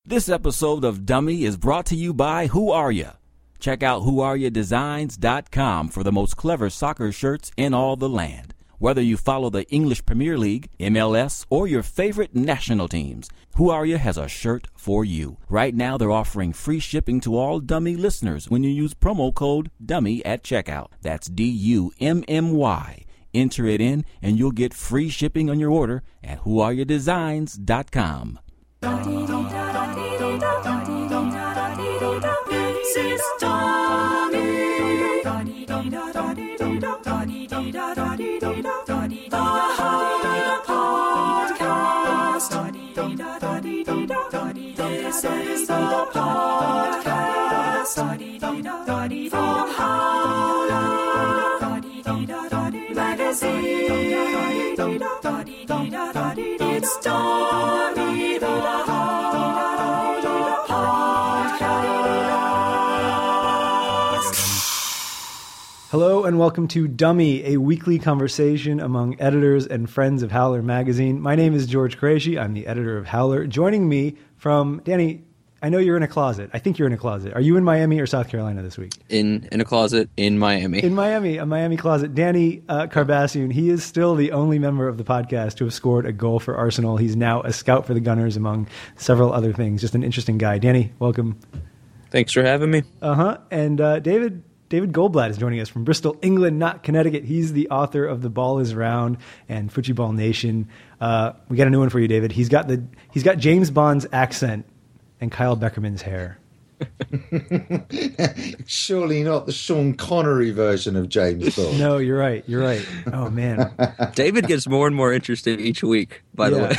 This episode of Dummy is brought to you by Who Are Ya? Check out whoareyadesigns.com for the most clever soccer shirts in all the land. Whether you follow the English Premier League, MLS, or your favorite national teams, Who Are Ya has a shirt for you. Right now, they're offering free shipping to all Dummy listeners when you use promo code DUMMY at checkout. That's DUMMY. Enter it in, and you'll get free shipping on your order at whoareyadesigns.com. This is Dummy. The Howler Podcast. This is the podcast from Howler Magazine. It's Dummy, the Howler Podcast. Hello and welcome to Dummy, a weekly conversation among editors and friends of Howler Magazine. My name is George Qureshi. I'm the editor of Howler. Joining me from, Danny, I know you're in a closet. I think you're in a closet. Are you in Miami or South Carolina this week? In a closet in Miami. In Miami, a Miami closet. Danny Carbassian, he is still the only member of the podcast to have scored a goal for Arsenal. He's now a scout for the Gunners, among several other things. Just an interesting guy. Danny, welcome. Thanks for having me. And David Goldblatt is joining us from Bristol, England, not Connecticut. He's the author of The Ball is Round and Football Nation. We got a new one for you, David. He's got James Bond's accent and Kyle Beckerman's hair. Surely not the Sean Connery version of James Bond. No, you're right. Oh, man. David gets more and more interesting each week, by the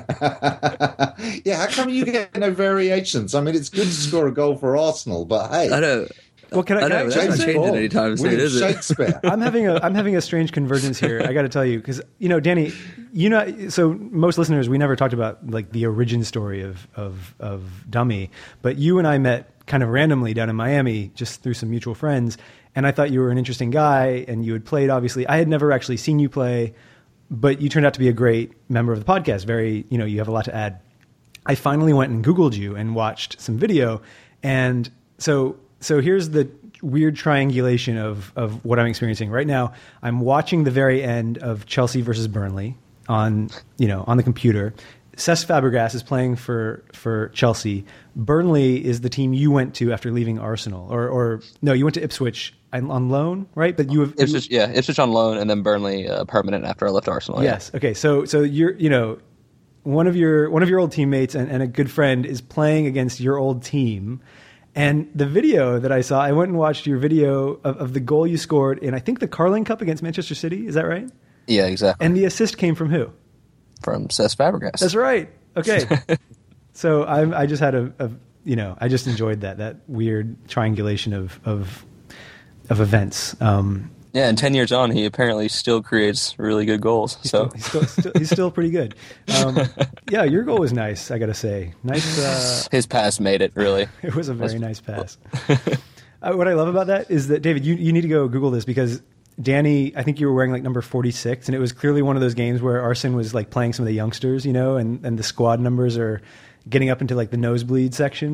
way. Yeah, how come you get no variations? I mean, it's good to score a goal for Arsenal, but hey. I know. Well, can I that's not changing anytime soon, is it? Shakespeare. I'm having a strange convergence here. I got to tell you, because Danny, so most listeners, we never talked about like the origin story of Dummy, but you and I met kind of randomly down in Miami just through some mutual friends, and I thought you were an interesting guy, and you had played. Obviously, I had never actually seen you play, but you turned out to be a great member of the podcast. Very, you have a lot to add. I finally went and Googled you and watched some video, and so here's the weird triangulation of what I'm experiencing right now. I'm watching the very end of Chelsea versus Burnley on the computer. Cesc Fabregas is playing for Chelsea. Burnley is the team you went to after leaving Arsenal, or no, you went to Ipswich on loan, right? But Ipswich on loan, and then Burnley permanent after I left Arsenal. Yes. Yeah. Okay. So you're one of your old teammates and a good friend is playing against your old team. And the video that I saw, I went and watched your video of the goal you scored in, I think, the Carling Cup against Manchester City. Is that right? Yeah, exactly. And the assist came from who? From Cesc Fabregas. That's right. Okay. So I just had I just enjoyed that weird triangulation of events. Yeah, and 10 years on, he apparently still creates really good goals. He's still pretty good. Yeah, your goal was nice, I got to say. Nice. His pass made it, really. It was a very nice pass. What I love about that is that, David, you need to go Google this, because Danny, I think you were wearing like number 46, and it was clearly one of those games where Arsene was like playing some of the youngsters, and the squad numbers are getting up into like the nosebleed section.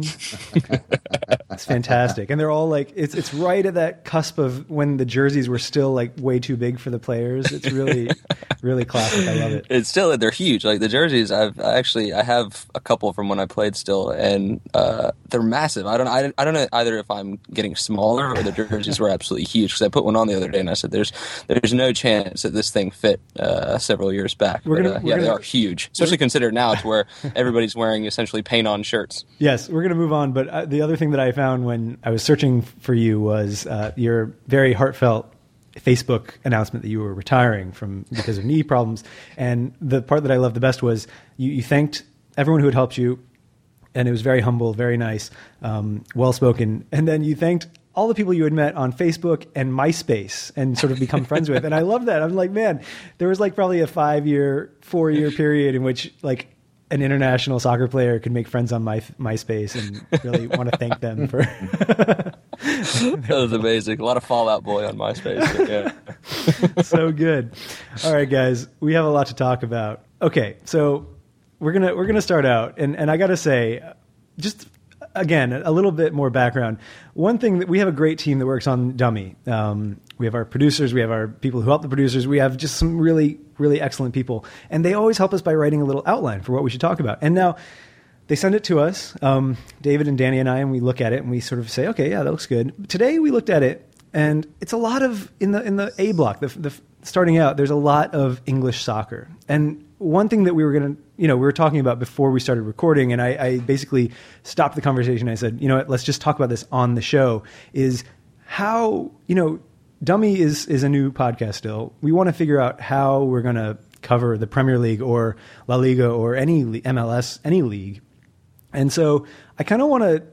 It's fantastic. And they're all like, it's right at that cusp of when the jerseys were still like way too big for the players. It's really, really classic. I love it. It's still, they're huge. Like the jerseys, I have a couple from when I played still, and they're massive. I don't know either if I'm getting smaller or the jerseys were absolutely huge, because I put one on the other day and I said, there's no chance that this thing fit several years back. They are huge, especially considered now to where everybody's wearing essentially paint on shirts. Yes, we're going to move on. But the other thing that I found when I was searching for you was your very heartfelt Facebook announcement that you were retiring because of knee problems. And the part that I loved the best was you thanked everyone who had helped you, and it was very humble, very nice, well-spoken. And then you thanked all the people you had met on Facebook and MySpace and sort of become friends with. And I love that. I'm like, man, there was like probably a 4-year period in which like an international soccer player could make friends on MySpace and really want to thank them for. That was amazing. A lot of Fall Out Boy on MySpace. Yeah. So good. All right, guys, we have a lot to talk about. Okay, so we're gonna start out, and I gotta say, just again, a little bit more background. One thing that we have a great team that works on Dummy. We have our producers, we have our people who help the producers, we have just some really, really excellent people. And they always help us by writing a little outline for what we should talk about. And now they send it to us, David and Danny and I, and we look at it and we sort of say, okay, yeah, that looks good. Today we looked at it and it's a lot of, in the A block, the starting out, there's a lot of English soccer. And one thing that we were talking about before we started recording, and I basically stopped the conversation. I said, you know what, let's just talk about this on the show, is how, Dummy is a new podcast still. We want to figure out how we're going to cover the Premier League or La Liga or any MLS, any league. And so I kind of want to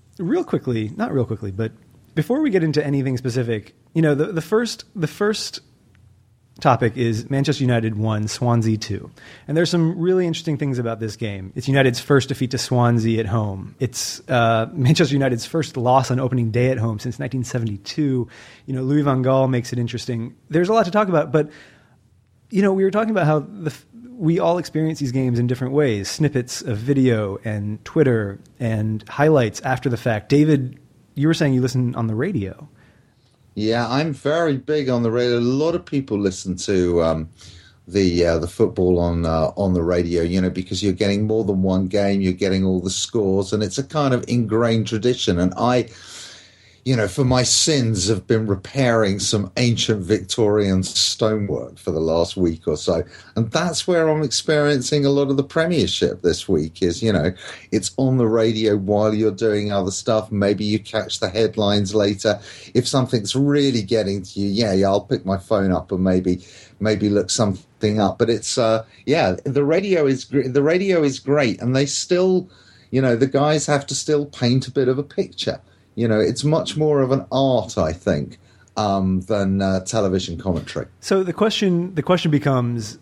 not real quickly, but before we get into anything specific, the first topic is Manchester United 1, Swansea 2. And there's some really interesting things about this game. It's United's first defeat to Swansea at home. It's Manchester United's first loss on opening day at home since 1972. Louis van Gaal makes it interesting. There's a lot to talk about, but we were talking about how we all experience these games in different ways. Snippets of video and Twitter and highlights after the fact. David, you were saying you listen on the radio. Yeah, I'm very big on the radio. A lot of people listen to the football on the radio, because you're getting more than one game, you're getting all the scores, and it's a kind of ingrained tradition. And I, for my sins, have been repairing some ancient Victorian stonework for the last week or so. And that's where I'm experiencing a lot of the Premiership this week is, it's on the radio while you're doing other stuff. Maybe you catch the headlines later. If something's really getting to you, I'll pick my phone up and maybe look something up. But it's, the radio is great. And they still, the guys have to still paint a bit of a picture. It's much more of an art, I think, than television commentary. So the question becomes,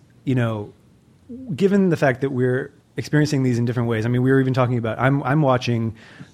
given the fact that we're experiencing these in different ways. I mean, we were even talking about I'm watching,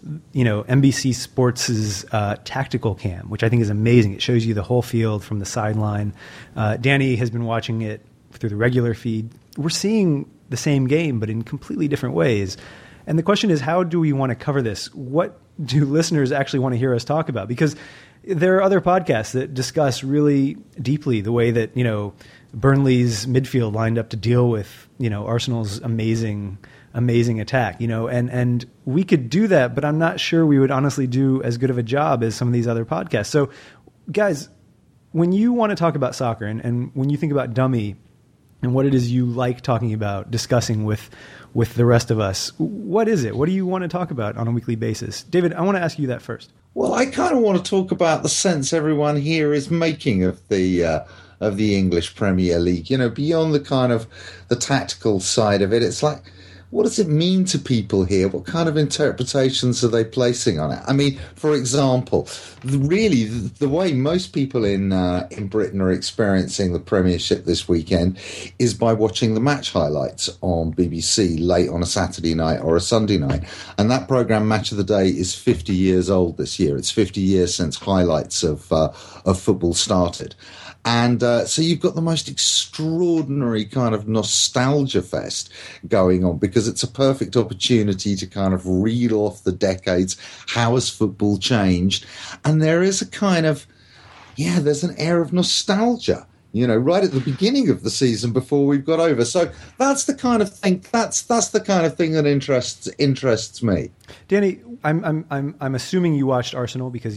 NBC Sports's Tactical Cam, which I think is amazing. It shows you the whole field from the sideline. Danny has been watching it through the regular feed. We're seeing the same game, but in completely different ways. And the question is, how do we want to cover this? What do listeners actually want to hear us talk about? Because there are other podcasts that discuss really deeply the way that, Burnley's midfield lined up to deal with, Arsenal's amazing attack, and we could do that, but I'm not sure we would honestly do as good of a job as some of these other podcasts. So guys, when you want to talk about soccer and when you think about Dummy and what it is you like talking about, discussing with the rest of us, what is it? What do you want to talk about on a weekly basis? David, I want to ask you that first. Well, I kind of want to talk about the sense everyone here is making of the English Premier League. Beyond the kind of the tactical side of it, it's like, what does it mean to people here? What kind of interpretations are they placing on it? I mean, for example, really the way most people in Britain are experiencing the Premiership this weekend is by watching the match highlights on BBC late on a Saturday night or a Sunday night. And that programme, Match of the Day, is 50 years old this year. It's 50 years since highlights of football started. And so you've got the most extraordinary kind of nostalgia fest going on because it's a perfect opportunity to kind of reel off the decades. How has football changed? And there is a kind of, there's an air of nostalgia, right at the beginning of the season before we've got over. So that's the kind of thing. That's the kind of thing that interests me. Danny, I'm assuming you watched Arsenal because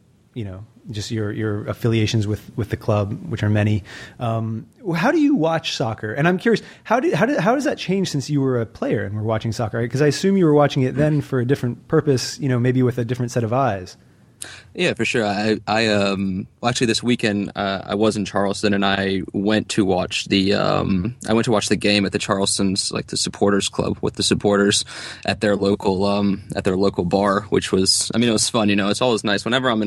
just your affiliations with the club, which are many. How do you watch soccer? And I'm curious, how does that change since you were a player and were watching soccer? Because I assume you were watching it then for a different purpose, maybe with a different set of eyes. Yeah, for sure. I actually this weekend I was in Charleston and I went to watch the game at the Charleston's, like the supporters club with the supporters at their local bar, which was, it was fun. It's always nice whenever I'm in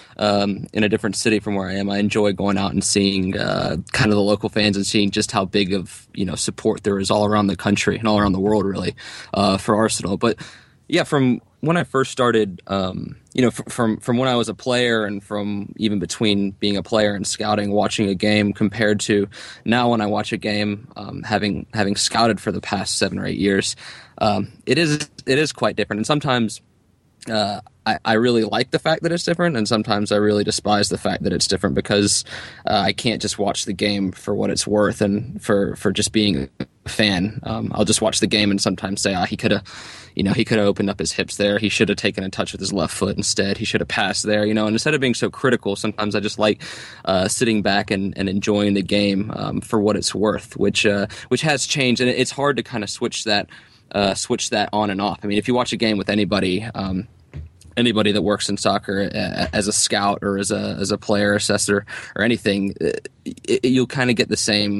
a different city from where I am. I enjoy going out and seeing kind of the local fans and seeing just how big of support there is all around the country and all around the world really for Arsenal. But yeah, from when I first started, from when I was a player and from even between being a player and scouting, watching a game compared to now when I watch a game, having scouted for the past 7 or 8 years, it is quite different. And sometimes I really like the fact that it's different, and sometimes I really despise the fact that it's different because I can't just watch the game for what it's worth and for just being a fan. I'll just watch the game and sometimes say, he could have opened up his hips there. He should have taken a touch with his left foot instead. He should have passed there, And instead of being so critical, sometimes I just like sitting back and enjoying the game for what it's worth, which has changed, and it's hard to kind of switch that on and off. I mean, if you watch a game with anybody that works in soccer as a scout or as a player assessor or anything, you'll kind of get the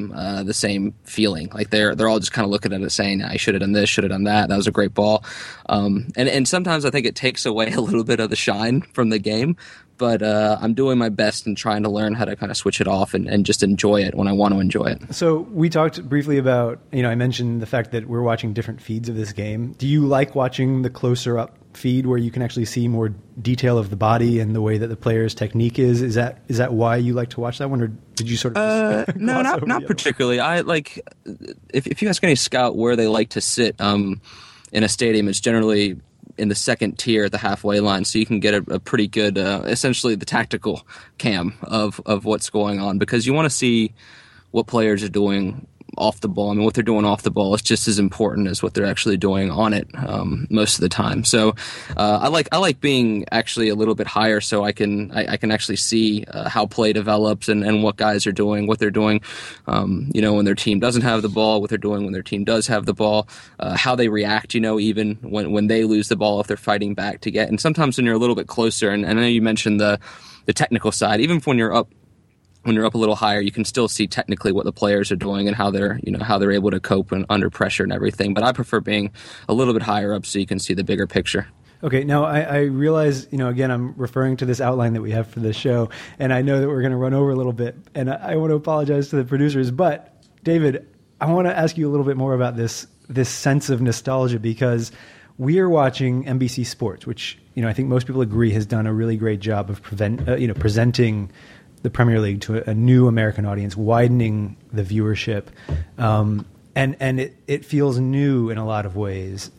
same feeling. Like they're all just kind of looking at it saying, I should have done this, should have done that. That was a great ball. And sometimes I think it takes away a little bit of the shine from the game. But I'm doing my best and trying to learn how to kind of switch it off and just enjoy it when I want to enjoy it. So we talked briefly about, I mentioned the fact that we're watching different feeds of this game. Do you like watching the closer up feed where you can actually see more detail of the body and the way that the player's technique is? Is that why you like to watch that one, or did you sort of no, not particularly. I like if you ask any scout where they like to sit in a stadium, it's generally in the second tier at the halfway line, so you can get a pretty good, essentially the tactical cam of what's going on, because you want to see what players are doing off the ball. I mean, what they're doing off the ball is just as important as what they're actually doing on it most of the time. So I like being actually a little bit higher, so I can actually see how play develops and what guys are doing, what they're doing, when their team doesn't have the ball, what they're doing when their team does have the ball, how they react, even when they lose the ball, if they're fighting back to get. And sometimes when you're a little bit closer, and I know you mentioned the technical side, even when you're up a little higher, you can still see technically what the players are doing and how they're able to cope under pressure and everything. But I prefer being a little bit higher up so you can see the bigger picture. Okay, now I realize, again, I'm referring to this outline that we have for this show, and I know that we're going to run over a little bit, and I want to apologize to the producers. But David, I want to ask you a little bit more about this sense of nostalgia, because we are watching NBC Sports, which I think most people agree has done a really great job of presenting the Premier League to a new American audience, widening the viewership, and it feels new in a lot of ways.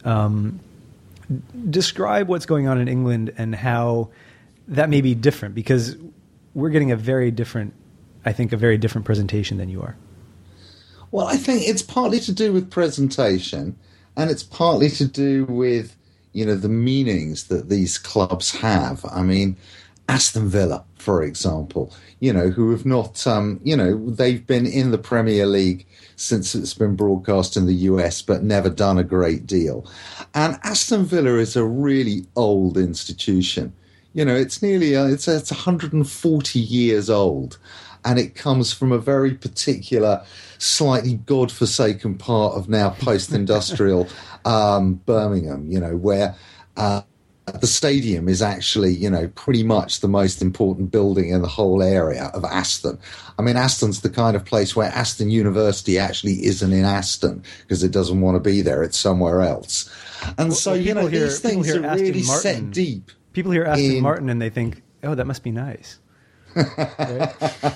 Describe what's going on in England and how that may be different, because we're getting a very different presentation than you are. Well, I think it's partly to do with presentation, and it's partly to do with the meanings that these clubs have. I mean, Aston Villa, for example, who have not, they've been in the Premier League since it's been broadcast in the US, but never done a great deal. And Aston Villa is a really old institution. It's nearly, it's 140 years old. And it comes from a very particular, slightly godforsaken part of now post-industrial Birmingham, where the stadium is actually, pretty much the most important building in the whole area of Aston. I mean, Aston's the kind of place where Aston University actually isn't in Aston because it doesn't want to be there. It's somewhere else. And these things are really set deep. People hear Aston Martin and they think, oh, that must be nice. Right?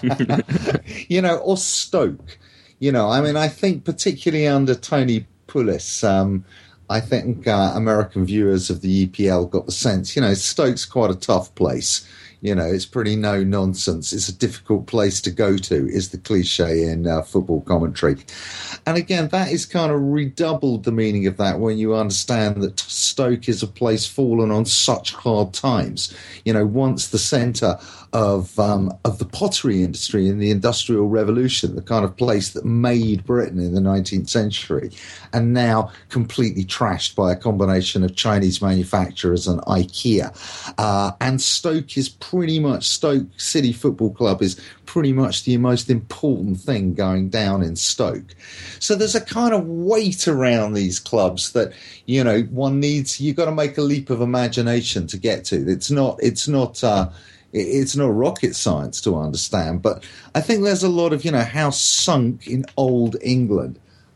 Or Stoke. I think particularly under Tony Pulis, I think American viewers of the EPL got the sense, Stoke's quite a tough place. It's pretty no nonsense. It's a difficult place to go to, is the cliche in football commentary. And again, that is kind of redoubled the meaning of that when you understand that Stoke is a place fallen on such hard times. Once the centre of the pottery industry in the Industrial Revolution, the kind of place that made Britain in the 19th century, and now completely trashed by a combination of Chinese manufacturers and IKEA. And Stoke City Football Club is pretty much the most important thing going down in Stoke. So there's a kind of weight around these clubs that, you've got to make a leap of imagination to get to. It's not rocket science to understand, but I think there's a lot of, how sunk in old England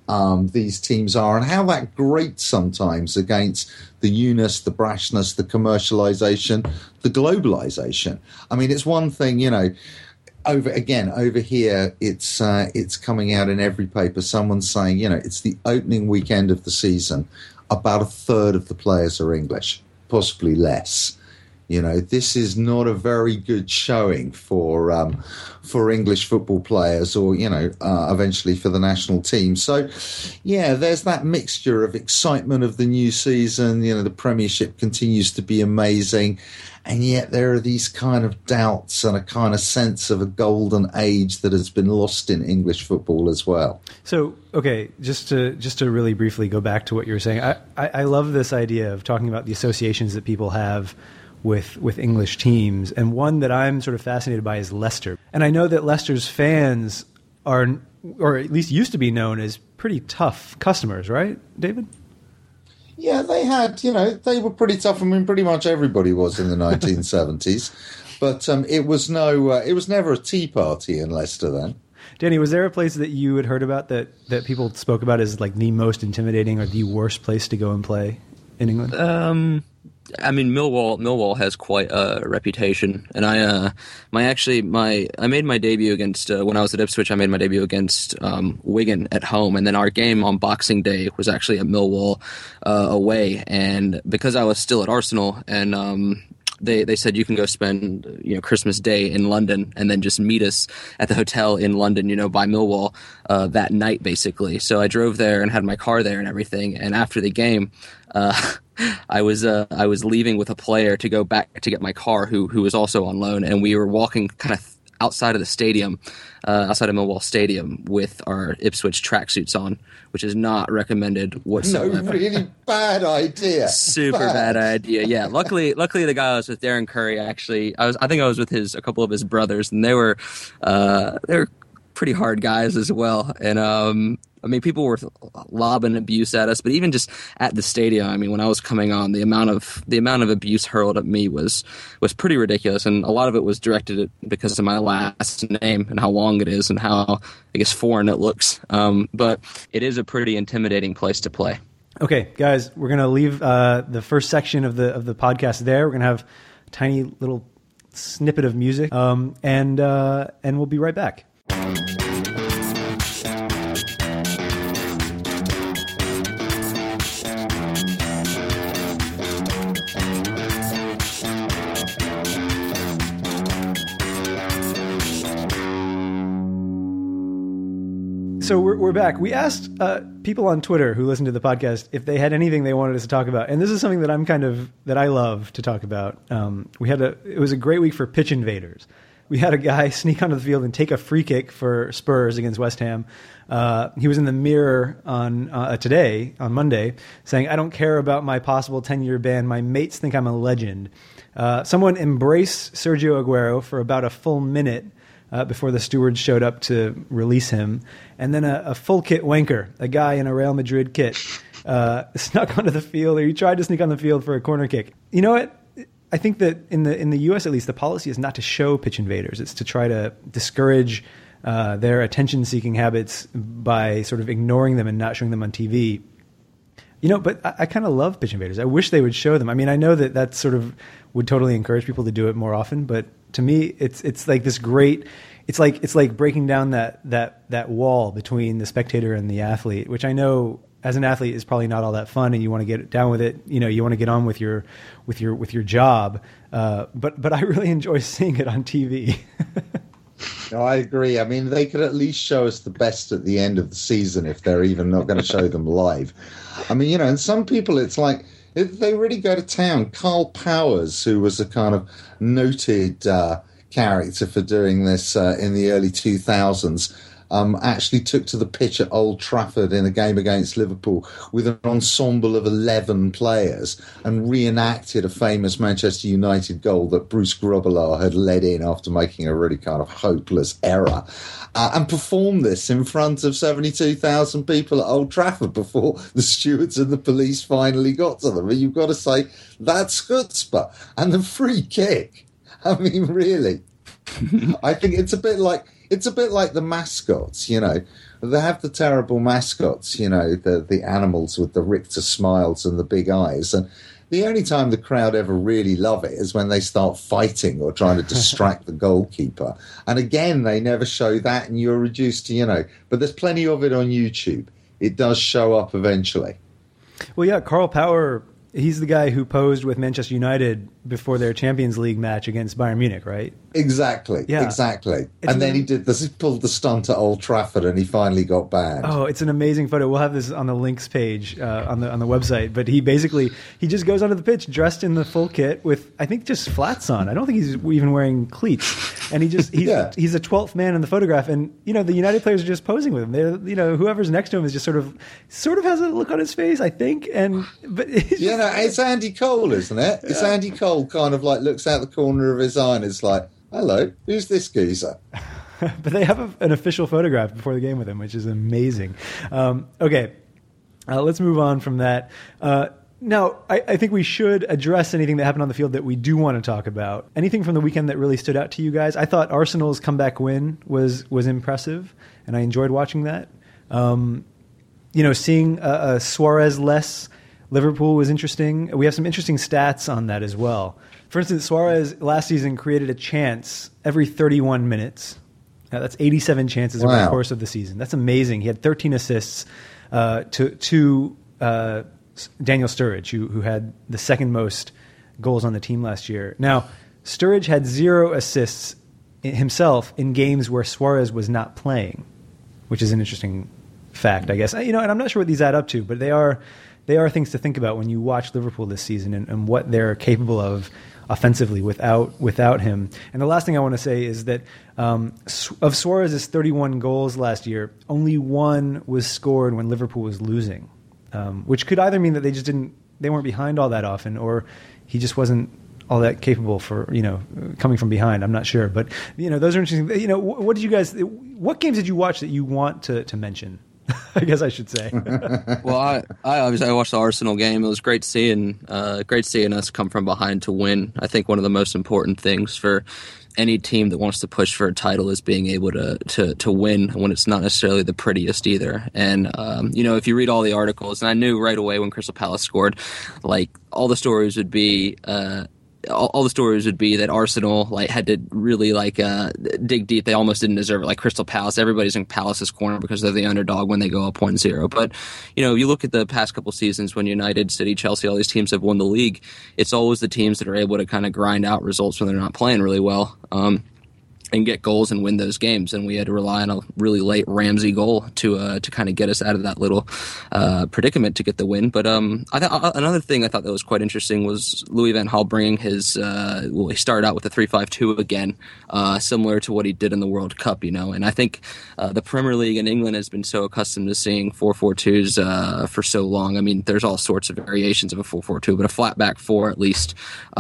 these teams are, and how that grates sometimes against the newness, the brashness, the commercialization, the globalization. I mean, it's one thing, over here, it's coming out in every paper. Someone's saying, it's the opening weekend of the season. About a third of the players are English, possibly less. This is not a very good showing for English football players, or eventually for the national team. So, yeah, there's that mixture of excitement of the new season. The Premiership continues to be amazing, and yet there are these kind of doubts and a kind of sense of a golden age that has been lost in English football as well. So, okay, just to really briefly go back to what you were saying, I love this idea of talking about the associations that people have with English teams, and one that I'm sort of fascinated by is Leicester. And I know that Leicester's fans are, or at least used to be known as, pretty tough customers, right, David? Yeah, they had, they were pretty tough. I mean, pretty much everybody was in the 1970s, but it was never a tea party in Leicester then. Danny, was there a place that you had heard about that people spoke about as like the most intimidating or the worst place to go and play in England? I mean, Millwall has quite a reputation, and I made my debut against when I was at Ipswich. I made my debut against Wigan at home, and then our game on Boxing Day was actually at Millwall away. And because I was still at Arsenal, and they said you can go spend Christmas Day in London, and then just meet us at the hotel in London, by Millwall that night, basically. So I drove there and had my car there and everything. And after the game, I was leaving with a player to go back to get my car, who was also on loan, and we were walking kind of outside of the stadium, outside of Millwall Stadium, with our Ipswich tracksuits on, which is not recommended whatsoever. No, really bad idea. Super bad idea. Yeah. Luckily the guy I was with, Darren Curry, actually, I think I was with a couple of his brothers, and they were pretty hard guys as well. And I mean, people were lobbing abuse at us, but even just at the stadium, I mean, when I was coming on, the amount of abuse hurled at me was pretty ridiculous, and a lot of it was directed at because of my last name and how long it is and how, I guess, foreign it looks. But it is a pretty intimidating place to play. Okay, guys, we're going to leave the first section of the podcast there. We're going to have a tiny little snippet of music, and we'll be right back. So we're back. We asked people on Twitter who listened to the podcast if they had anything they wanted us to talk about, and this is something that I love to talk about. It was a great week for pitch invaders. We had a guy sneak onto the field and take a free kick for Spurs against West Ham. He was in the Mirror on today, on Monday, saying, "I don't care about my possible 10-year ban. My mates think I'm a legend." Someone embraced Sergio Aguero for about a full minute before the stewards showed up to release him. And then a full kit wanker, a guy in a Real Madrid kit, snuck onto the field, or he tried to sneak on the field for a corner kick. You know what? I think that in the U.S. at least, the policy is not to show pitch invaders. It's to try to discourage their attention-seeking habits by sort of ignoring them and not showing them on TV. But I kind of love pitch invaders. I wish they would show them. I mean, I know that sort of would totally encourage people to do it more often, but to me, it's like this great. It's like breaking down that wall between the spectator and the athlete, which I know as an athlete is probably not all that fun, and you want to get down with it. You want to get on with your job. But I really enjoy seeing it on TV. No, I agree. I mean, they could at least show us the best at the end of the season if they're even not going to show them live. I mean, and some people, it's like, they really go to town. Carl Powers, who was a kind of noted character for doing this in the early 2000s, actually took to the pitch at Old Trafford in a game against Liverpool with an ensemble of 11 players and reenacted a famous Manchester United goal that Bruce Grobbelaar had led in after making a really kind of hopeless error, and performed this in front of 72,000 people at Old Trafford before the stewards and the police finally got to them. And you've got to say, that's chutzpah. And the free kick, I mean, really, I think it's a bit like It's a bit like the mascots, you know. They have the terrible mascots, you know, the animals with the Richter smiles and the big eyes. And the only time the crowd ever really love it is when they start fighting or trying to distract the goalkeeper. And again, they never show that, and you're reduced to, you know, but there's plenty of it on YouTube. It does show up eventually. Well, yeah, Carl Power, he's the guy who posed with Manchester United before their Champions League match against Bayern Munich, right? Exactly, Yeah. exactly. It's And then he pulled the stunt at Old Trafford, and he finally got banned. Oh, it's an amazing photo. We'll have this on the links page on the website. But he just goes onto the pitch dressed in the full kit with, I think, just flats on. I don't think he's even wearing cleats. And he's Yeah. he's the 12th man in the photograph. And you know, the United players are just posing with him. They're, you know, whoever's next to him is just sort of has a look on his face, I think. But it's You know, it's Andy Cole, isn't it? It's Andy Cole kind of like looks out the corner of his eye and is like, hello, who's this geezer? But they have an official photograph before the game with him, which is amazing. Okay, let's move on from that. Now, I think we should address anything that happened on the field that we do want to talk about. Anything from the weekend that really stood out to you guys? I thought Arsenal's comeback win was impressive, and I enjoyed watching that. You know, seeing a Suarez-less Liverpool was interesting. We have some interesting stats on that as well. For instance, Suarez last season created a chance every 31 minutes. Now, that's 87 chances over the course of the season. That's amazing. He had 13 assists to Daniel Sturridge, who had the second most goals on the team last year. Now, Sturridge had 0 assists himself in games where Suarez was not playing, which is an interesting fact, I guess. You know, and I'm not sure what these add up to, but they are things to think about when you watch Liverpool this season and what they're capable of offensively without him. And the last thing I want to say is that of Suarez's 31 goals last year, only 1 was scored when Liverpool was losing, which could either mean that they weren't behind all that often, or he just wasn't all that capable for, you know, coming from behind. I'm not sure, but you know, those are interesting. You know, what games did you watch that you want to mention? I guess I should say. Well, I obviously watched the Arsenal game. It was great seeing us come from behind to win. I think one of the most important things for any team that wants to push for a title is being able to win when it's not necessarily the prettiest either. And you know, if you read all the articles, and I knew right away when Crystal Palace scored, like all the stories would be. All the stories would be that Arsenal had to really dig deep. They almost didn't deserve it. Like Crystal Palace, everybody's in Palace's corner because they're the underdog when they go up 1-0. But you know, you look at the past couple seasons when United, City, Chelsea, all these teams have won the league. It's always the teams that are able to kind of grind out results when they're not playing really well. And get goals and win those games, and we had to rely on a really late Ramsey goal to kind of get us out of that little predicament to get the win. But another thing I thought that was quite interesting was Louis van Gaal bringing his. He started out with a 3-5-2 again, similar to what he did in the World Cup, you know. And I think the Premier League in England has been so accustomed to seeing 4-4-2s for so long. I mean, there's all sorts of variations of a 4-4-2, but a flat back 4 at least.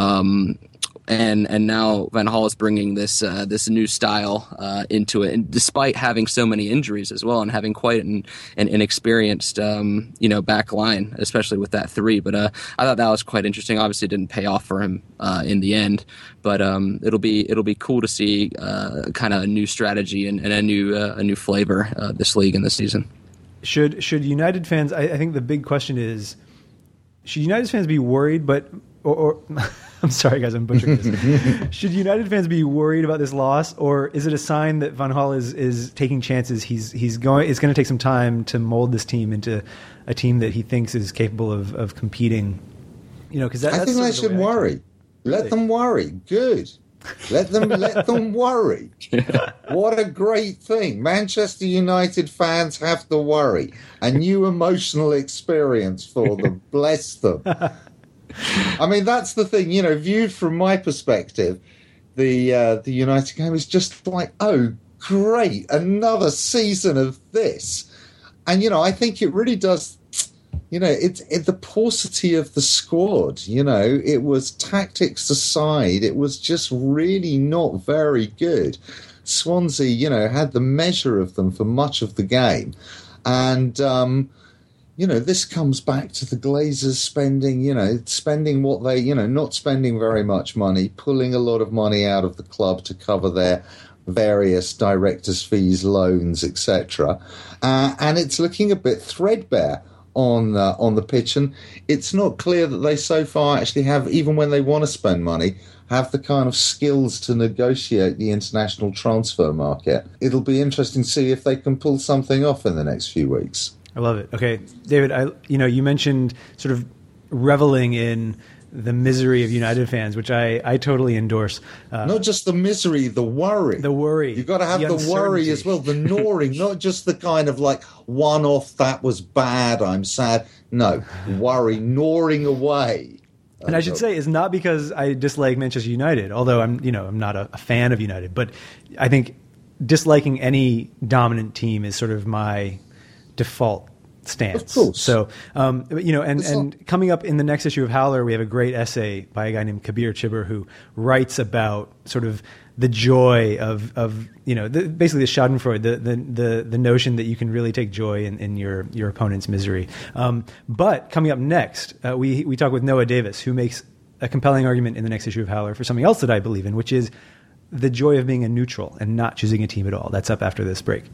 And now Van Gaal is bringing this new style into it, and despite having so many injuries as well, and having quite an inexperienced back line, especially with that 3. But I thought that was quite interesting. Obviously, it didn't pay off for him in the end, but it'll be cool to see kind of a new strategy and a new flavor this league and this season. Should United fans? I think the big question is, should United fans be worried? Or I'm sorry, guys, I'm butchering this. Should United fans be worried about this loss, or is it a sign that Van Gaal is taking chances? It's going to take some time to mold this team into a team that he thinks is capable of competing. You know, because I think they should worry. Let them worry. Good. Let them worry. What a great thing. Manchester United fans have to worry. A new emotional experience for them. Bless them. I mean, that's the thing, you know, viewed from my perspective, the United game is just like, oh, great, another season of this. And, you know, I think it really does, you know, it's the paucity of the squad, you know, it was tactics aside, it was just really not very good. Swansea, you know, had the measure of them for much of the game. And, you know, this comes back to the Glazers spending what they, you know, not spending very much money, pulling a lot of money out of the club to cover their various directors' fees, loans, etc. And it's looking a bit threadbare on the pitch, and it's not clear that they so far actually have, even when they want to spend money, have the kind of skills to negotiate the international transfer market. It'll be interesting to see if they can pull something off in the next few weeks. I love it. Okay, David, you mentioned sort of reveling in the misery of United fans, which I totally endorse. Not just the misery, the worry. The worry. You've got to have the worry as well, the gnawing, not just the kind of like one-off, that was bad, I'm sad. No, worry, gnawing away. And I should say, it's not because I dislike Manchester United, although I'm not a fan of United, but I think disliking any dominant team is sort of my default stance. Of course. So, and coming up in the next issue of Howler, we have a great essay by a guy named Kabir Chibber who writes about sort of the joy of basically the Schadenfreude, the notion that you can really take joy in your opponent's misery. But coming up next, we talk with Noah Davis, who makes a compelling argument in the next issue of Howler for something else that I believe in, which is the joy of being a neutral and not choosing a team at all. That's up after this break.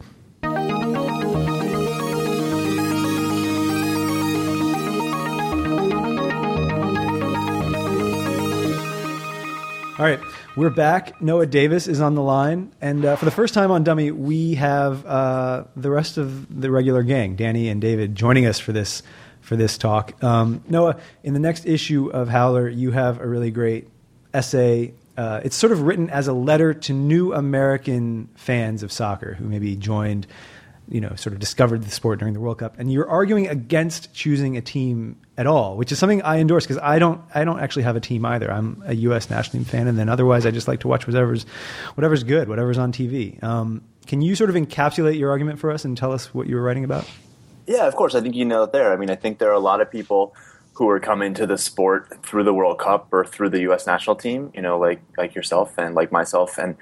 All right, we're back. Noah Davis is on the line. And for the first time on Dummy, we have the rest of the regular gang, Danny and David, joining us for this talk. Noah, in the next issue of Howler, you have a really great essay. It's sort of written as a letter to new American fans of soccer who maybe joined, sort of discovered the sport during the World Cup. And you're arguing against choosing a team at all, which is something I endorse because I don't actually have a team either. I'm a U.S. national team fan, and then otherwise I just like to watch whatever's good, whatever's on TV. Can you sort of encapsulate your argument for us and tell us what you were writing about? Yeah, of course. I think you know it there. I mean, I think there are a lot of people who are coming to the sport through the World Cup or through the U.S. national team, like yourself and like myself. And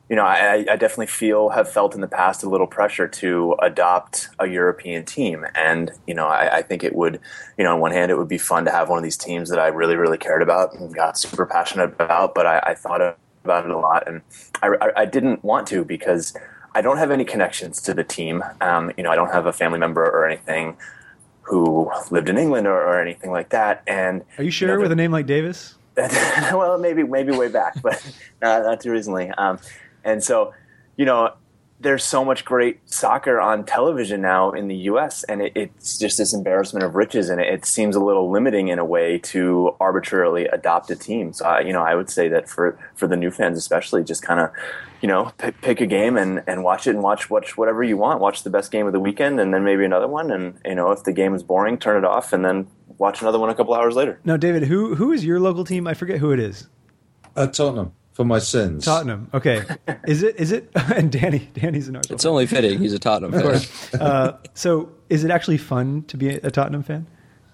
I definitely have felt in the past a little pressure to adopt a European team. And, I think it would, on one hand, it would be fun to have one of these teams that I really, really cared about and got super passionate about. But I thought about it a lot. And I didn't want to because I don't have any connections to the team. I don't have a family member or anything who lived in England or anything like that. And are you sure with a name like Davis? Well, maybe way back, but not too recently. And so, there's so much great soccer on television now in the U.S., and it's just this embarrassment of riches, and it seems a little limiting in a way to arbitrarily adopt a team. So, I would say that for the new fans especially, just kind of, pick a game and watch it and watch whatever you want. Watch the best game of the weekend and then maybe another one. And, if the game is boring, turn it off and then watch another one a couple hours later. Now, David, who is your local team? I forget who it is. Tottenham. For my sins. Tottenham. Okay. Is it? And Danny's an Arsenal. It's only fitting. He's a Tottenham fan. So is it actually fun to be a Tottenham fan?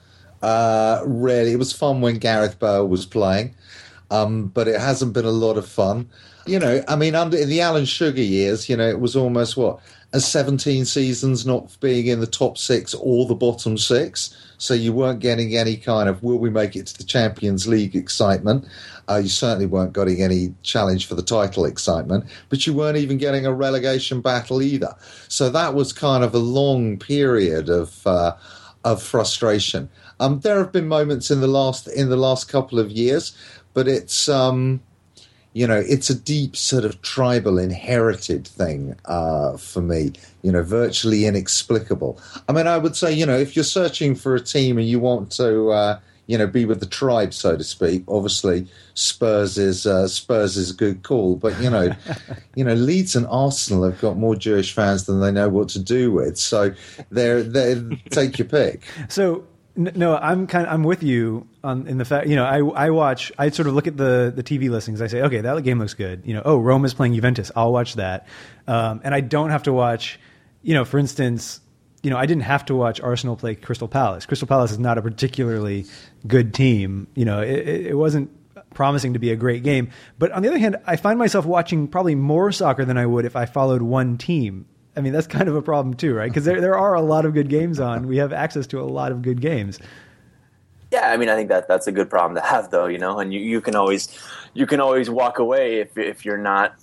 Really. It was fun when Gareth Bale was playing. But it hasn't been a lot of fun. In the Alan Sugar years, it was almost 17 seasons not being in the top six or the bottom six. So you weren't getting any kind of, will we make it to the Champions League excitement? You certainly weren't getting any challenge for the title excitement, but you weren't even getting a relegation battle either. So that was kind of a long period of frustration. There have been moments in the last couple of years, but it's it's a deep sort of tribal inherited thing for me, virtually inexplicable. I would say, if you're searching for a team and you want to, be with the tribe, so to speak, obviously Spurs is a good call. But, Leeds and Arsenal have got more Jewish fans than they know what to do with. So they're take your pick. So, no, I'm with you in the fact, I sort of look at the TV listings. I say, okay, that game looks good. Rome is playing Juventus. I'll watch that. And I don't have to watch, for instance, I didn't have to watch Arsenal play Crystal Palace. Crystal Palace is not a particularly good team. It wasn't promising to be a great game. But on the other hand, I find myself watching probably more soccer than I would if I followed one team. I mean, that's kind of a problem too, right? Because there are a lot of good games on. We have access to a lot of good games. Yeah, I think that's a good problem to have, though. And you can always walk away if you're not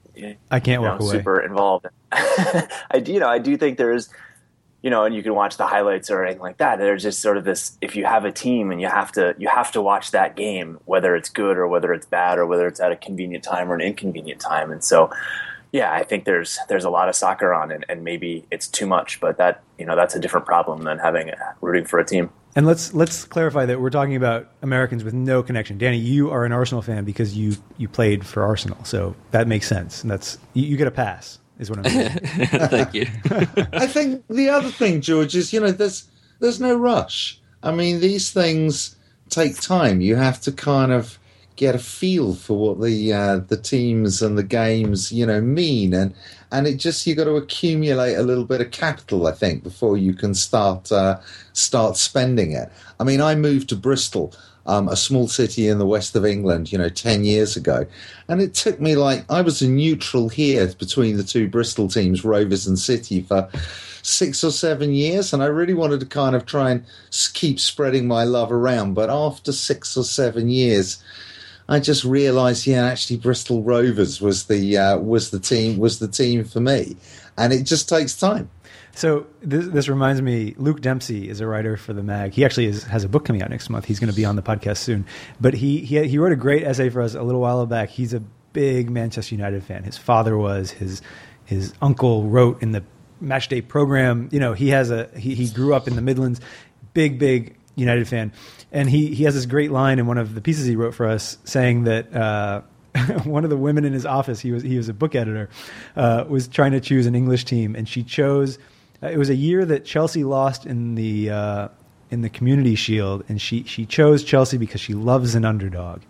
I can't walk away. Super involved. I do think there's, and you can watch the highlights or anything like that. There's just sort of this, if you have a team and you have to watch that game, whether it's good or whether it's bad or whether it's at a convenient time or an inconvenient time. And so, yeah, I think there's a lot of soccer on, and maybe it's too much, but that's a different problem than rooting for a team. And let's clarify that we're talking about Americans with no connection. Danny, you are an Arsenal fan because you played for Arsenal, so that makes sense. And that's you get a pass, is what I'm saying. Thank you. I think the other thing, George, is there's no rush. I mean, these things take time. You have to kind of get a feel for what the teams and the games mean, and it just, you got to accumulate a little bit of capital, I think, before you can start spending it. I mean, I moved to Bristol, a small city in the west of England, 10 years ago, and it took me I was a neutral here between the two Bristol teams, Rovers and City, for 6 or 7 years, and I really wanted to kind of try and keep spreading my love around. But after 6 or 7 years, I just realised, actually, Bristol Rovers was the team for me, and it just takes time. So this reminds me, Luke Dempsey is a writer for the mag. He actually has a book coming out next month. He's going to be on the podcast soon. But he wrote a great essay for us a little while back. He's a big Manchester United fan. His father was. His uncle wrote in the Matchday program. He grew up in the Midlands. Big United fan. And he has this great line in one of the pieces he wrote for us saying that one of the women in his office, he was a book editor, was trying to choose an English team, and she chose. It was a year that Chelsea lost in the Community Shield, and she chose Chelsea because she loves an underdog.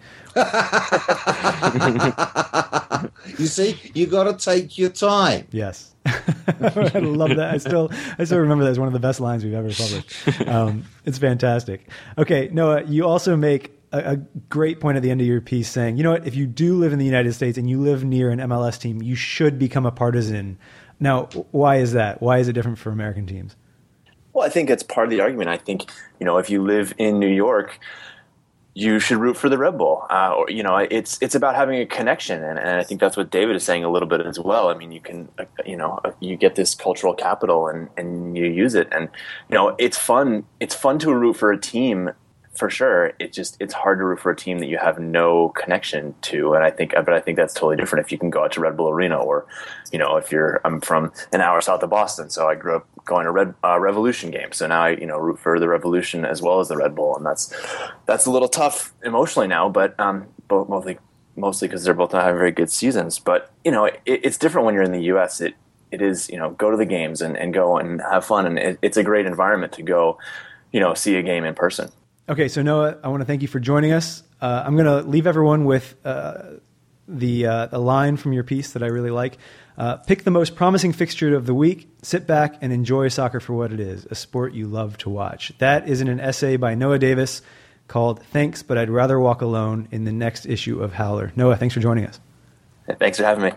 You see, you got to take your time. Yes. I love that. I still remember that as one of the best lines we've ever published. It's fantastic. Okay, Noah, you also make a great point at the end of your piece saying, you know what, if you do live in the United States and you live near an MLS team, you should become a partisan. Now, why is that? Why is it different for American teams? Well, I think it's part of the argument. I think, if you live in New York, you should root for the Red Bull. It's about having a connection, and I think that's what David is saying a little bit as well. I mean, you can, you get this cultural capital and you use it, and it's fun. It's fun to root for a team, for sure. It's hard to root for a team that you have no connection to, and I think that's totally different if you can go out to Red Bull Arena, or I'm from an hour south of Boston, so I grew up going to Revolution games, so now I root for the Revolution as well as the Red Bull, and that's a little tough emotionally now, but mostly because they're both not having very good seasons. But it's different when you're in the U.S. It is go to the games and go and have fun, and it's a great environment to go see a game in person. Okay, so Noah, I want to thank you for joining us. I'm going to leave everyone with the line from your piece that I really like. Pick the most promising fixture of the week, sit back, and enjoy soccer for what it is, a sport you love to watch. That is in an essay by Noah Davis called Thanks, But I'd Rather Walk Alone, in the next issue of Howler. Noah, thanks for joining us. Thanks for having me.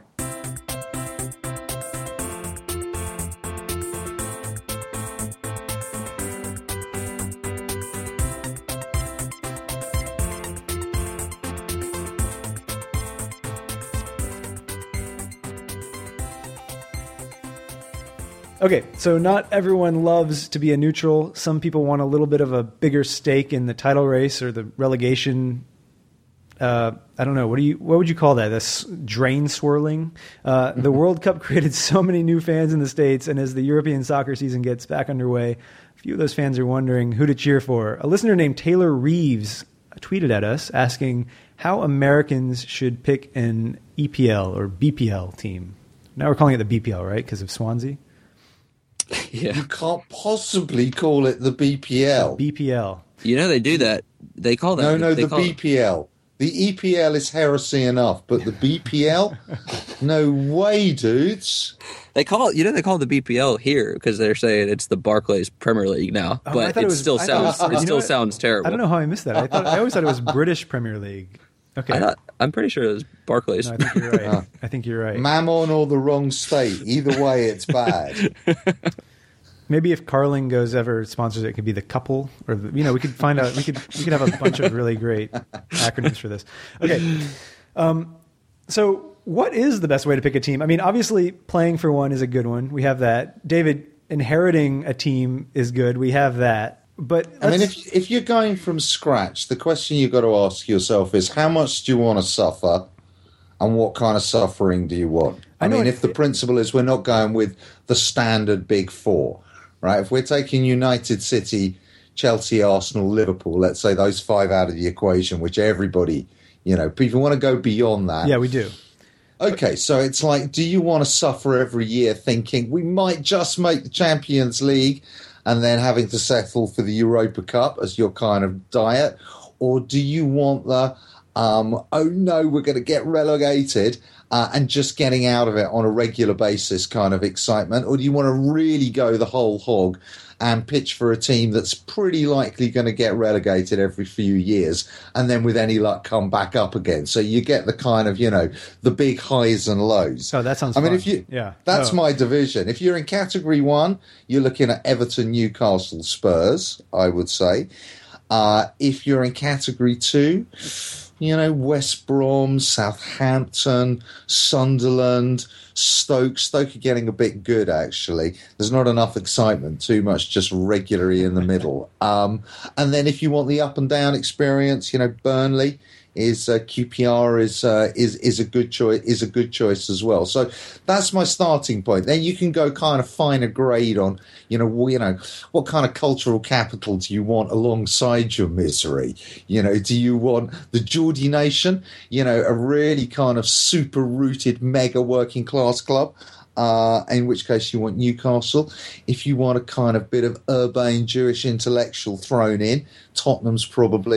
Okay, so not everyone loves to be a neutral. Some people want a little bit of a bigger stake in the title race or the relegation. I don't know. What would you call that? This drain swirling? The World Cup created so many new fans in the States, and as the European soccer season gets back underway, a few of those fans are wondering who to cheer for. A listener named Taylor Reeves tweeted at us asking how Americans should pick an EPL or BPL team. Now we're calling it the BPL, right? Because of Swansea? Yeah. You can't possibly call it the BPL. BPL. They do that. They call that. No, the BPL. The EPL is heresy enough, but the BPL? No way, dudes. They call it the BPL here because they're saying it's the Barclays Premier League now, but it still sounds terrible. I don't know how I missed that. I always thought it was British Premier League. Okay, I'm pretty sure it was Barclays. No, I think you're right. I think you're right. Mammon or the wrong state. Either way, it's bad. Maybe if Carling Goes ever sponsors it could be the couple, or we could find out. We could have a bunch of really great acronyms for this. Okay, so what is the best way to pick a team? I mean, obviously, playing for one is a good one. We have that. David, inheriting a team is good. We have that. But I mean, if you're going from scratch, the question you've got to ask yourself is, how much do you want to suffer, and what kind of suffering do you want? I mean, if the principle is we're not going with the standard big four, right? If we're taking United, City, Chelsea, Arsenal, Liverpool, let's say those five out of the equation, which everybody, people want to go beyond that. Yeah, we do. Okay, so it's like, do you want to suffer every year thinking we might just make the Champions League and then having to settle for the Europa Cup as your kind of diet? Or do you want the, oh no, we're going to get relegated and just getting out of it on a regular basis kind of excitement? Or do you want to really go the whole hog and pitch for a team that's pretty likely going to get relegated every few years and then with any luck come back up again? So you get the kind of, the big highs and lows. Oh, that sounds fun. Yeah. That's my division. If you're in category 1, you're looking at Everton, Newcastle, Spurs, I would say. If you're in category 2, West Brom, Southampton, Sunderland, Stoke. Stoke are getting a bit good, actually. There's not enough excitement, too much just regularly in the middle. And then if you want the up and down experience, Burnley is QPR is a good choice as well. So that's my starting point. Then you can go kind of finer grade on what kind of cultural capital do you want alongside your misery? Do you want the Geordie Nation? A really kind of super rooted mega working class club. In which case you want Newcastle. If you want a kind of bit of urbane Jewish intellectual thrown in, Tottenham's probably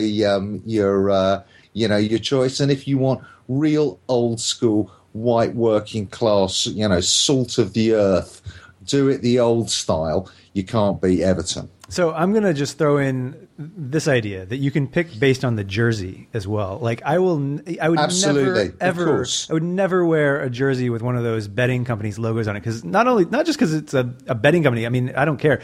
your choice. And if you want real old school white working class, salt of the earth, do it the old style, you can't beat Everton. So I'm going to just throw in this idea that you can pick based on the jersey as well. Like I would Absolutely. I would never wear a jersey with one of those betting companies logos on it, because not just because it's a betting company. I mean, I don't care.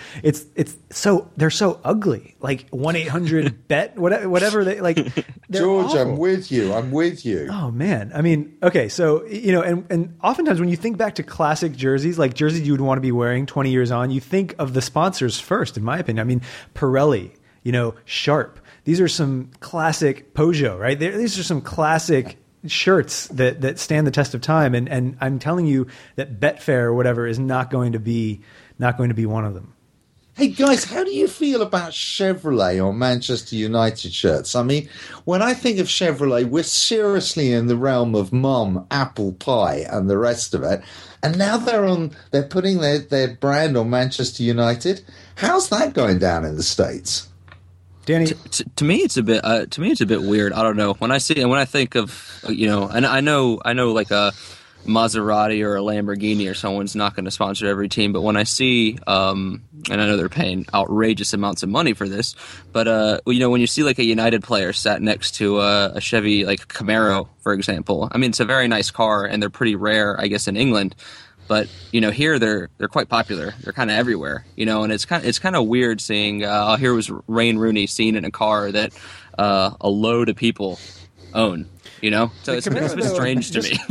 They're so ugly. Like 1-800-bet whatever they like. George, awful. I'm with you. Oh man, I mean, okay, so and oftentimes when you think back to classic jerseys, like jerseys you would want to be wearing 20 years on, you think of the sponsors first, in my opinion. I mean, Pirelli, Sharp. These are some classic Peugeot, right? These are some classic shirts that stand the test of time. And I'm telling you that Betfair or whatever is not going to be one of them. Hey guys, how do you feel about Chevrolet or Manchester United shirts? I mean, when I think of Chevrolet, we're seriously in the realm of mum, apple pie, and the rest of it. And now they're putting their brand on Manchester United. How's that going down in the States? Danny, to me it's a bit weird. I don't know. When I think of and I know like a Maserati or a Lamborghini or someone's not going to sponsor every team, but when I see and I know they're paying outrageous amounts of money for this, but when you see like a United player sat next to a Chevy like Camaro, for example, I mean it's a very nice car and they're pretty rare, I guess, in England. But here they're quite popular. They're kind of everywhere, and it's kind of weird seeing. Here was Wayne Rooney seen in a car that a load of people own. So it's a bit strange to me.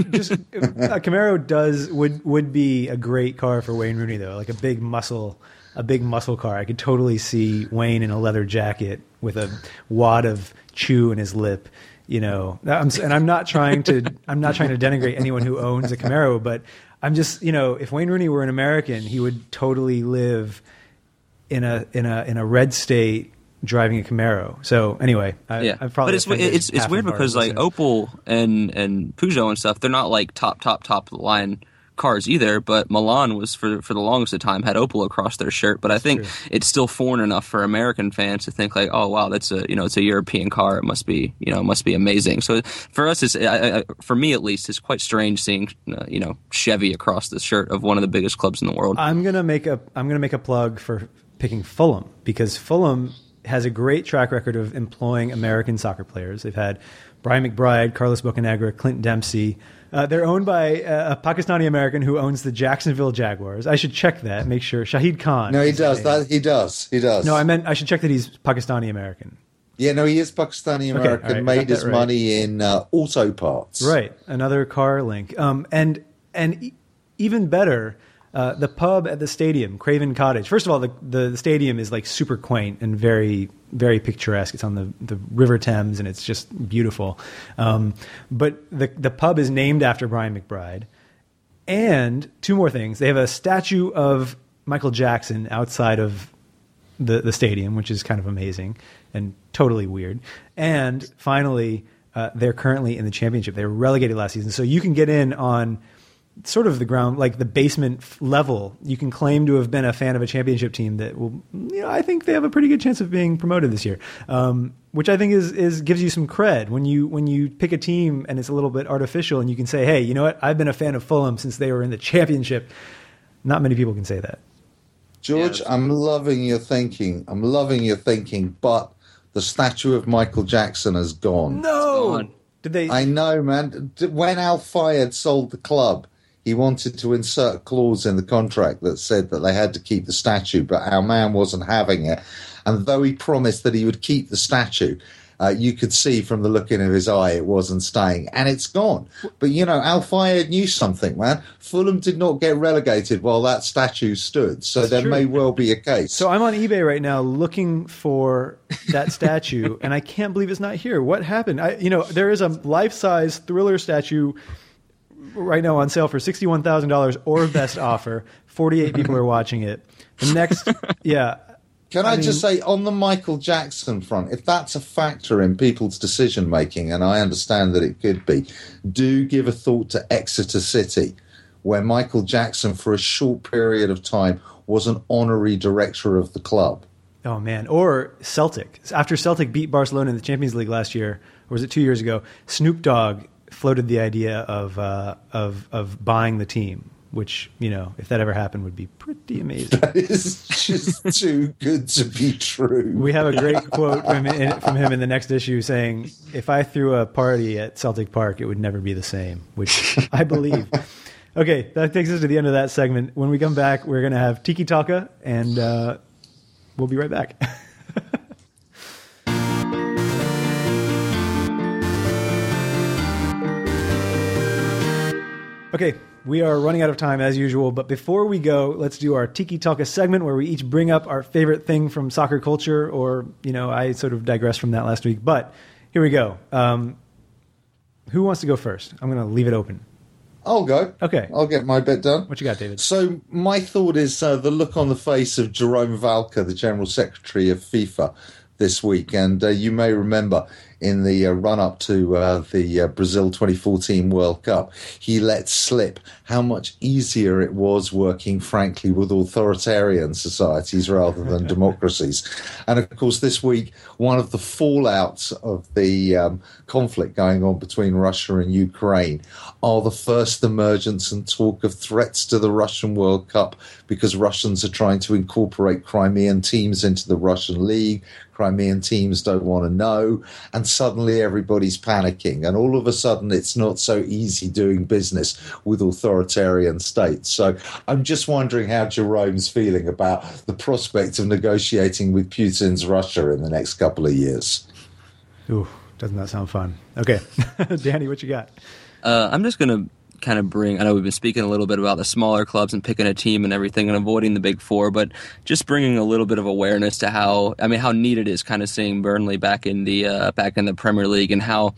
A Camaro would be a great car for Wayne Rooney though, like a big muscle car. I could totally see Wayne in a leather jacket with a wad of chew in his lip. I'm not trying to denigrate anyone who owns a Camaro, but I'm just, if Wayne Rooney were an American, he would totally live in a red state driving a Camaro. So anyway, I've probably. But it's weird because like Opel and Peugeot and stuff, they're not like top of the line cars either. But Milan was for the longest of time had Opel across their shirt. But I think it's still foreign enough for American fans to think like, oh wow, that's it's a European car. It must be amazing. So for us, for me at least, it's quite strange seeing Chevy across the shirt of one of the biggest clubs in the world. I'm gonna make a plug for picking Fulham, because Fulham has a great track record of employing American soccer players. They've had Brian McBride, Carlos Bocanegra, Clint Dempsey. They're owned by a Pakistani American who owns the Jacksonville Jaguars. I should check that, make sure. Shahid Khan. No, he does. He does. No, I meant I should check that he's Pakistani American. Yeah, no, he is Pakistani American. all right, made got that his right. money in auto parts. Right, another car link. Even better, the pub at the stadium, Craven Cottage. First of all, the stadium is like super quaint and very, very picturesque. It's on the River Thames, and it's just beautiful. But the pub is named after Brian McBride. And two more things. They have a statue of Michael Jackson outside of the stadium, which is kind of amazing and totally weird. And finally, they're currently in the championship. They were relegated last season. So you can get in on sort of the ground, like the basement level. You can claim to have been a fan of a championship team that will, I think they have a pretty good chance of being promoted this year. Which I think is gives you some cred when you pick a team and it's a little bit artificial and you can say, hey, you know what? I've been a fan of Fulham since they were in the championship. Not many people can say that. George, Yeah. I'm loving your thinking. But the statue of Michael Jackson has gone. No! gone. Did they? I know, man. When Al Fayed sold the club, he wanted to insert a clause in the contract that said that they had to keep the statue, but our man wasn't having it. And though he promised that he would keep the statue, you could see from the look in of his eye it wasn't staying, and it's gone. But, Al Fayed knew something, man. Fulham did not get relegated while that statue stood, so there true. may well be a case. So I'm on eBay right now looking for that statue, and I can't believe it's not here. What happened? There is a life-size Thriller statue right now on sale for $61,000 or best offer. 48 people are watching it. The next, yeah. Can I just say, on the Michael Jackson front, if that's a factor in people's decision-making, and I understand that it could be, do give a thought to Exeter City, where Michael Jackson, for a short period of time, was an honorary director of the club. Oh, man. Or Celtic. After Celtic beat Barcelona in the Champions League last year, or was it 2 years ago, Snoop Dogg floated the idea of buying the team, which, if that ever happened, would be pretty amazing. That is just too good to be true. We have a great quote from him in the next issue saying, if I threw a party at Celtic Park, it would never be the same, which I believe. Okay, that takes us to the end of that segment. When we come back, we're going to have Tiki Taka, and we'll be right back. Okay, we are running out of time as usual, but before we go, let's do our Tiki Talka segment where we each bring up our favorite thing from soccer culture, or, I sort of digressed from that last week, but here we go. Who wants to go first? I'm going to leave it open. I'll go. Okay. I'll get my bit done. What you got, David? So my thought is the look on the face of Jerome Valcke, the General Secretary of FIFA, this week. And you may remember in the run-up to the Brazil 2014 World Cup, he let slip how much easier it was working, frankly, with authoritarian societies rather than democracies. And, of course, this week, one of the fallouts of the conflict going on between Russia and Ukraine are the first emergence and talk of threats to the Russian World Cup because Russians are trying to incorporate Crimean teams into the Russian league. Crimean teams don't want to know, and suddenly everybody's panicking, and all of a sudden it's not so easy doing business with authoritarian states. So I'm just wondering how Jerome's feeling about the prospect of negotiating with Putin's Russia in the next couple of years. Ooh, doesn't that sound fun? Okay. Danny, what you got? I'm just going to kind of I know we've been speaking a little bit about the smaller clubs and picking a team and everything and avoiding the big four, but just bringing a little bit of awareness to how neat it is kind of seeing Burnley back in the Premier League, and how,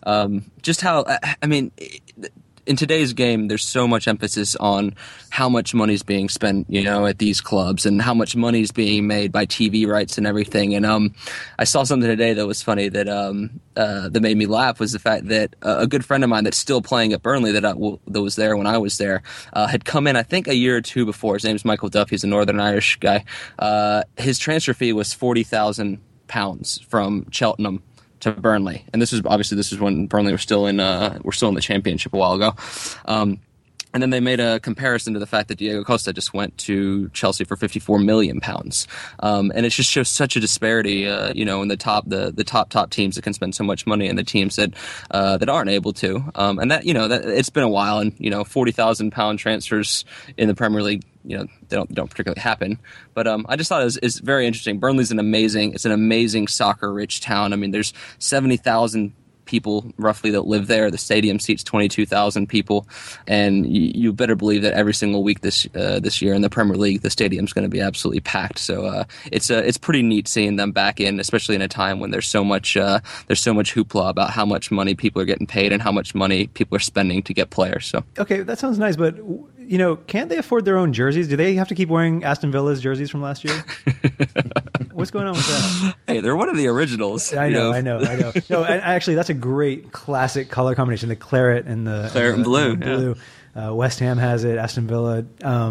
in today's game, there's so much emphasis on how much money's being spent, at these clubs, and how much money's being made by TV rights and everything. And I saw something today that was funny that made me laugh, was the fact that a good friend of mine that's still playing at Burnley that was there when I was there had come in, I think, a year or two before. His name's Michael Duff. He's a Northern Irish guy. His transfer fee was £40,000 from Cheltenham to Burnley, and this was when Burnley were still in the championship a while ago. And then they made a comparison to the fact that Diego Costa just went to Chelsea for £54 million. And it just shows such a disparity, in the top teams that can spend so much money and the teams that aren't able to. And that it's been a while, and £40,000 transfers in the Premier League, they don't particularly happen. But I just thought it's very interesting. Burnley's an amazing soccer rich town. I mean, there's 70,000 people roughly that live there. The stadium seats 22,000 people, and you better believe that every single week this year in the Premier League, the stadium's going to be absolutely packed. So it's pretty neat seeing them back in, especially in a time when there's so much hoopla about how much money people are getting paid and how much money people are spending to get players. So okay, that sounds nice, but can't they afford their own jerseys? Do they have to keep wearing Aston Villa's jerseys from last year? What's going on with that? Hey, they're one of the originals. I know. No, and actually, that's a great classic color combination: the claret and the blue. Yeah. West Ham has it. Aston Villa.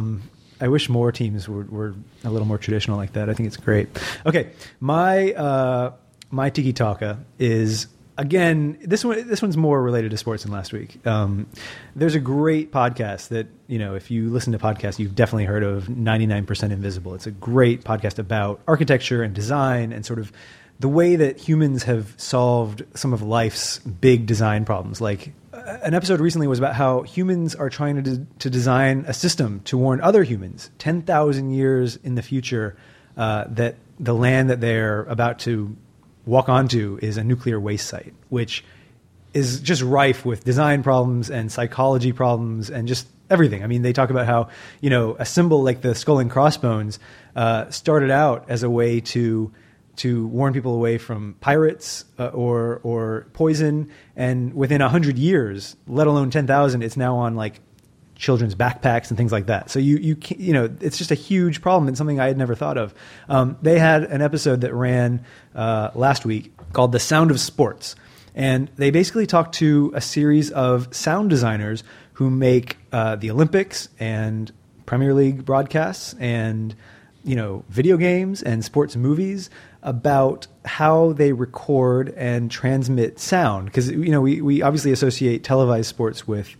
I wish more teams were a little more traditional like that. I think it's great. Okay, my Tiki Taka is. Again, this one's more related to sports than last week. There's a great podcast that, if you listen to podcasts, you've definitely heard of, 99% Invisible. It's a great podcast about architecture and design and sort of the way that humans have solved some of life's big design problems. Like an episode recently was about how humans are trying to design a system to warn other humans 10,000 years in the future that the land that they're about to walk onto is a nuclear waste site, which is just rife with design problems and psychology problems and just everything. I mean, they talk about how, a symbol like the skull and crossbones started out as a way to warn people away from pirates or poison. And within 100 years, let alone 10,000, it's now on like children's backpacks and things like that. So it's just a huge problem and something I had never thought of. They had an episode that ran last week called The Sound of Sports. And they basically talked to a series of sound designers who make the Olympics and Premier League broadcasts and, video games and sports movies about how they record and transmit sound. Because, we obviously associate televised sports with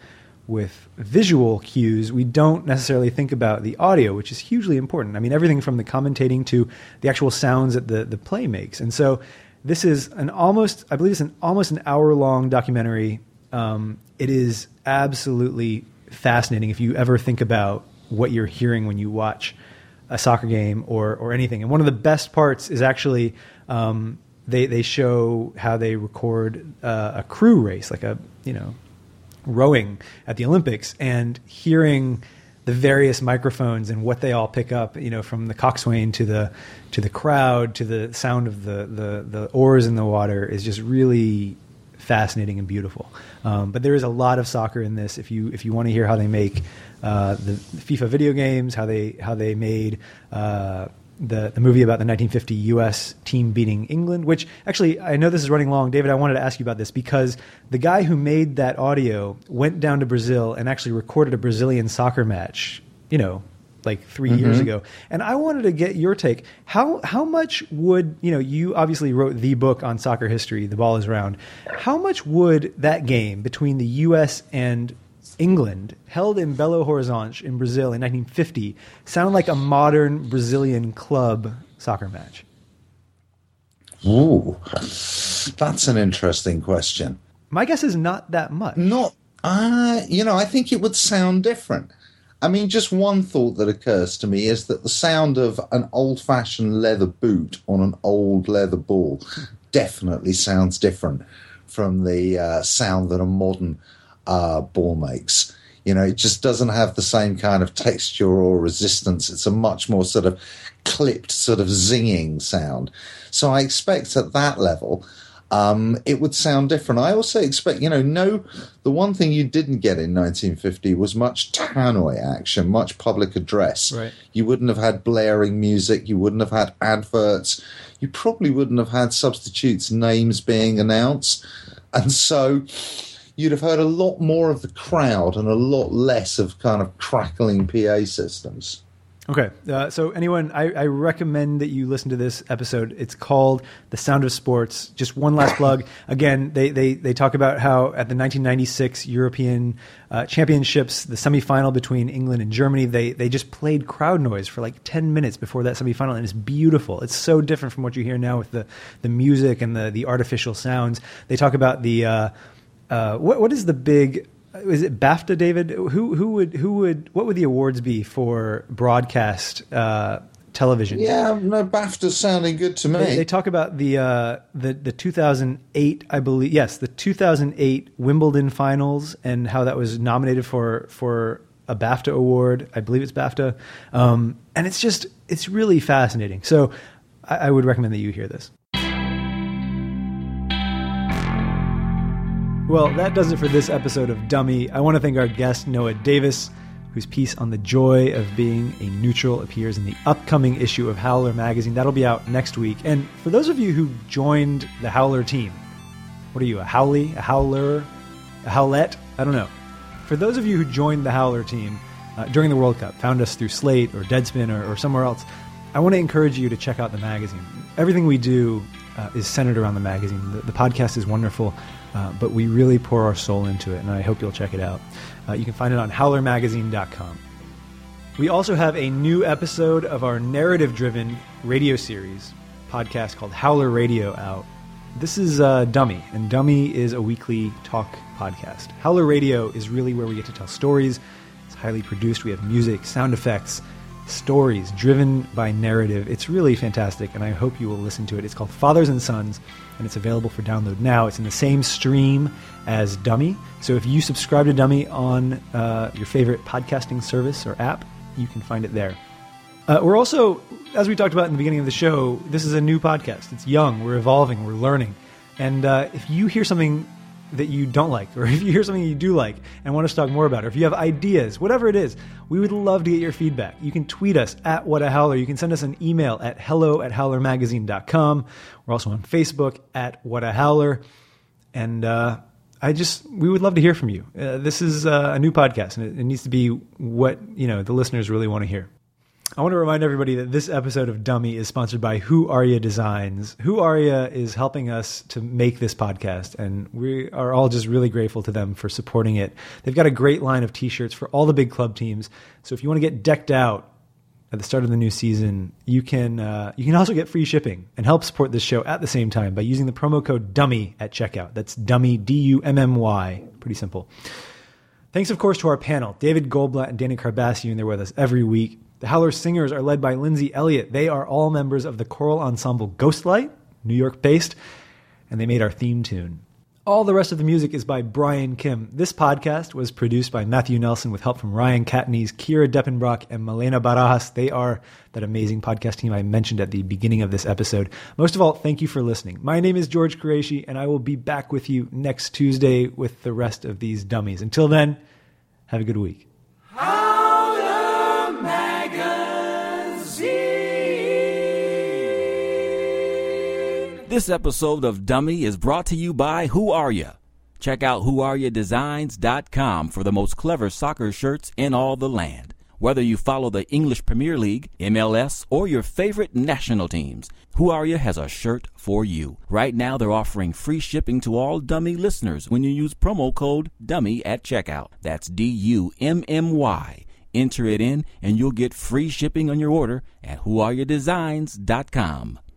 visual cues. We don't necessarily think about the audio, which is hugely important. I mean, everything from the commentating to the actual sounds that the play makes. And so this is I believe it's an almost an hour-long documentary. It is absolutely fascinating if you ever think about what you're hearing when you watch a soccer game or anything. And one of the best parts is actually they show how they record a crew race, like rowing at the Olympics, and hearing the various microphones and what they all pick up, from the coxswain to the crowd to the sound of the oars in the water is just really fascinating and beautiful. But there is a lot of soccer in this. If you want to hear how they make the FIFA video games, how they made the movie about the 1950 U.S. team beating England, which actually, I know this is running long. David, I wanted to ask you about this because the guy who made that audio went down to Brazil and actually recorded a Brazilian soccer match, like 3 years ago. And I wanted to get your take. How much would, you obviously wrote the book on soccer history, The Ball Is Round. How much would that game between the U.S. and England, held in Belo Horizonte in Brazil in 1950, sound like a modern Brazilian club soccer match? Ooh, that's an interesting question. My guess is not that much. I think it would sound different. I mean, just one thought that occurs to me is that the sound of an old-fashioned leather boot on an old leather ball definitely sounds different from the sound that a modern ball makes. It just doesn't have the same kind of texture or resistance. It's a much more sort of clipped, sort of zinging sound. So I expect at that level, it would sound different. I also expect, the one thing you didn't get in 1950 was much tannoy action, much public address. Right. You wouldn't have had blaring music. You wouldn't have had adverts. You probably wouldn't have had substitutes' names being announced. And so you'd have heard a lot more of the crowd and a lot less of kind of crackling PA systems. Okay. So anyone, I recommend that you listen to this episode. It's called The Sound of Sports. Just one last plug. Again, they talk about how at the 1996 European Championships, the semifinal between England and Germany, they just played crowd noise for like 10 minutes before that semifinal, and it's beautiful. It's so different from what you hear now with the music and the artificial sounds. They talk about the what is the big... Is it BAFTA, David? What would the awards be for broadcast television? Yeah, no, BAFTA's sounding good to me. They talk about the 2008, I believe, yes, the 2008 Wimbledon finals and how that was nominated for a BAFTA award. I believe it's BAFTA, and it's really fascinating. So I would recommend that you hear this. Well, that does it for this episode of Dummy. I want to thank our guest, Noah Davis, whose piece on the joy of being a neutral appears in the upcoming issue of Howler magazine. That'll be out next week. And for those of you who joined the Howler team, what are you, a Howley, a Howler, a Howlette? I don't know. For those of you who joined the Howler team during the World Cup, found us through Slate or Deadspin or somewhere else, I want to encourage you to check out the magazine. Everything we do is centered around the magazine. The podcast is wonderful. But we really pour our soul into it, and I hope you'll check it out. You can find it on howlermagazine.com. We also have a new episode of our narrative-driven radio series podcast called Howler Radio out. This is Dummy, and Dummy is a weekly talk podcast. Howler Radio is really where we get to tell stories. It's highly produced. We have music, sound effects, stories driven by narrative. It's really fantastic, and I hope you will listen to it. It's called Fathers and Sons, and it's available for download now. It's in the same stream as Dummy. So if you subscribe to Dummy on your favorite podcasting service or app, you can find it there. We're also, as we talked about in the beginning of the show, this is a new podcast. It's young. We're evolving. We're learning. And if you hear something that you don't like, or if you hear something you do like and want us to talk more about, or if you have ideas, whatever it is, we would love to get your feedback. You can tweet us at What a Howler. You can send us an email at hello@howlermagazine.com. We're also on Facebook at What a Howler. And we would love to hear from you. This is a new podcast, and it needs to be what the listeners really want to hear. I want to remind everybody that this episode of Dummy is sponsored by Who Are Designs. Who Are is helping us to make this podcast, and we are all just really grateful to them for supporting it. They've got a great line of t-shirts for all the big club teams. So if you want to get decked out at the start of the new season, you can also get free shipping and help support this show at the same time by using the promo code DUMMY at checkout. That's DUMMY, D-U-M-M-Y. Pretty simple. Thanks, of course, to our panel, David Goldblatt and Danny Carbassian. They're with us every week. The Howler singers are led by Lindsay Elliott. They are all members of the choral ensemble Ghostlight, New York-based, and they made our theme tune. All the rest of the music is by Brian Kim. This podcast was produced by Matthew Nelson with help from Ryan Katniss, Kira Deppenbrock, and Malena Barajas. They are that amazing podcast team I mentioned at the beginning of this episode. Most of all, thank you for listening. My name is George Qureshi, and I will be back with you next Tuesday with the rest of these dummies. Until then, have a good week. This episode of Dummy is brought to you by Who Are Ya? Check out whoareyadesigns.com for the most clever soccer shirts in all the land. Whether you follow the English Premier League, MLS, or your favorite national teams, Who Are Ya has a shirt for you. Right now they're offering free shipping to all Dummy listeners when you use promo code DUMMY at checkout. That's D-U-M-M-Y. Enter it in and you'll get free shipping on your order at whoareyadesigns.com.